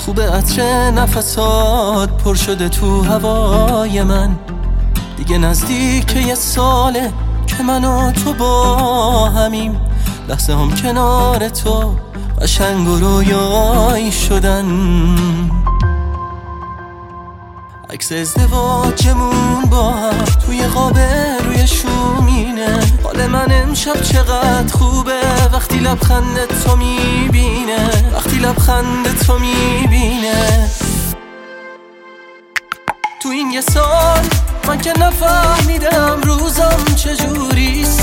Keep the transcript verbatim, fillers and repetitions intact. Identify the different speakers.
Speaker 1: خوبه عطر نفسات پر شده تو هوای من. دیگه نزدیک یه ساله که من و تو با همیم. لحظه هم کنار تو قشنگ و رویایی شدن. عکس ازدواجمون با هم توی قاب روی شومینه. حال من امشب چقدر خوبه وقتی لبخند تو میبینه، وقتی لبخند تو میبینه. تو این یه سال من که نفهمیدم روزم چجوریست.